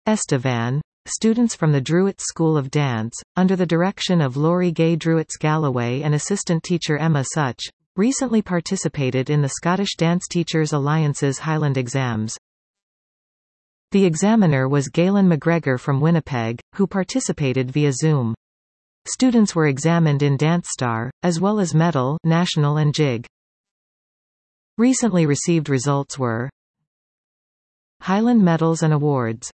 Estevan, students from the Druitt School of Dance, under the direction of Laurie Gay Druitt-Galloway and assistant teacher Emma Such, recently participated in the Scottish Dance Teachers Alliance's Highland Exams. The examiner was Galen McGregor from Winnipeg, who participated via Zoom. Students were examined in DanceStar, as well as Medal, National and Jig. Recently received results were Highland Medals and Awards.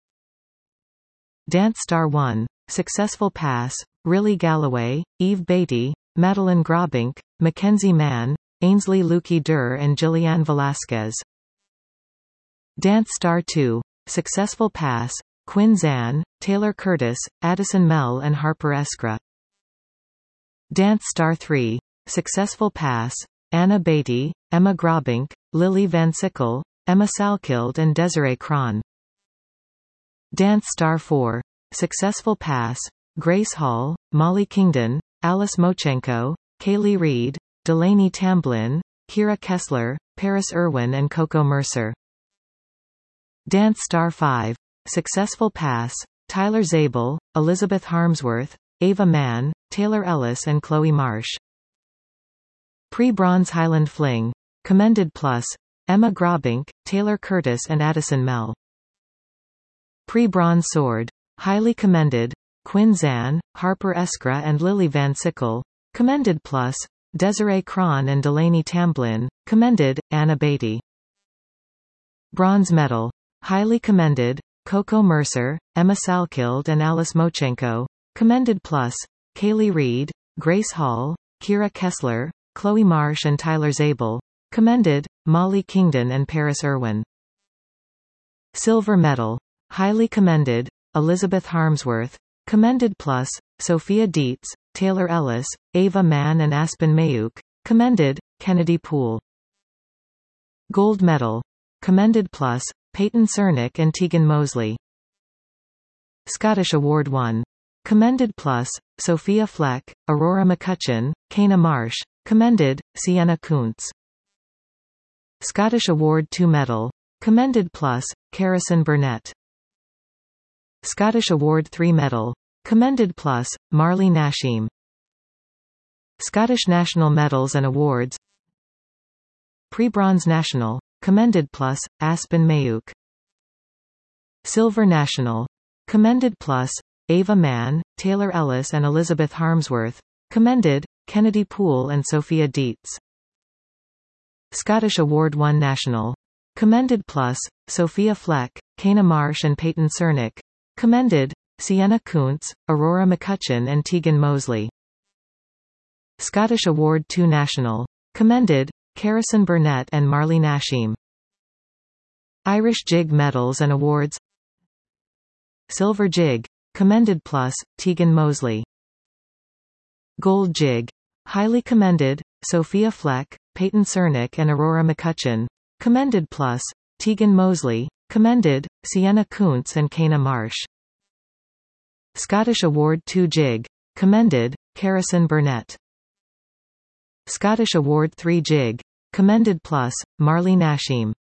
DanceStar 1. Successful Pass, Riley Galloway, Eve Beatty, Madeline Grobink, Mackenzie Mann, Ainsley Lukey Durr and Jillian Velasquez. DanceStar 2. Successful Pass, Quinn Zan, Taylor Curtis, Addison Mell and Harper Eskra. DanceStar 3. Successful Pass, Anna Beatty, Emma Grobink, Lily Van Sickle, Emma Salkild and Desiree Cron. DanceStar 4. Successful Pass, Grace Hall, Molly Kingdon, Alice Mochenko, Kaylee Reed, Delaney Tamblin, Kira Kessler, Paris Irwin and Coco Mercer. DanceStar 5. Successful Pass, Tyler Zabel, Elizabeth Harmsworth, Ava Mann, Taylor Ellis and Chloe Marsh. Pre-Bronze Highland Fling. Commended Plus, Emma Grobink, Taylor Curtis and Addison Mell. Pre-Bronze Sword. Highly Commended, Quinn Zan, Harper Eskra and Lily Van Sickle. Commended Plus, Desiree Cron and Delaney Tamblin. Commended, Anna Beatty. Bronze Medal. Highly Commended, Coco Mercer, Emma Salkild and Alice Mochenko. Commended Plus, Kaylee Reed, Grace Hall, Kira Kessler, Chloe Marsh and Tyler Zabel. Commended, Molly Kingdon and Paris Irwin. Silver Medal. Highly Commended, Elizabeth Harmsworth. Commended Plus, Sophia Dietz, Taylor Ellis, Ava Mann and Aspen Mayuk. Commended, Kennedy Poole. Gold Medal. Commended Plus, Peyton Cernick and Tegan Mosley. Scottish Award 1. Commended Plus, Sophia Fleck, Aurora McCutcheon, Kana Marsh. Commended, Sienna Kuntz. Scottish Award 2 Medal. Commended Plus, Carison Burnett. Scottish Award 3 Medal. Commended Plus, Marley Nashim. Scottish National Medals and Awards. Pre-Bronze National. Commended Plus, Aspen Mayuk. Silver National. Commended Plus, Ava Mann, Taylor Ellis and Elizabeth Harmsworth. Commended, Kennedy Poole and Sophia Dietz. Scottish Award 1 National. Commended Plus, Sophia Fleck, Kana Marsh and Peyton Cernick. Commended, Sienna Kuntz, Aurora McCutcheon and Tegan Mosley. Scottish Award 2 National. Commended, Carison Burnett and Marley Nashim. Irish Jig Medals and Awards. Silver Jig. Commended Plus, Tegan Mosley. Gold Jig. Highly Commended, Sophia Fleck, Peyton Cernick and Aurora McCutcheon. Commended Plus, Tegan Mosley. Commended, Sienna Kuntz and Kana Marsh. Scottish Award 2 Jig. Commended, Carison Burnett. Scottish Award 3 Jig. Commended Plus, Marley Nashim.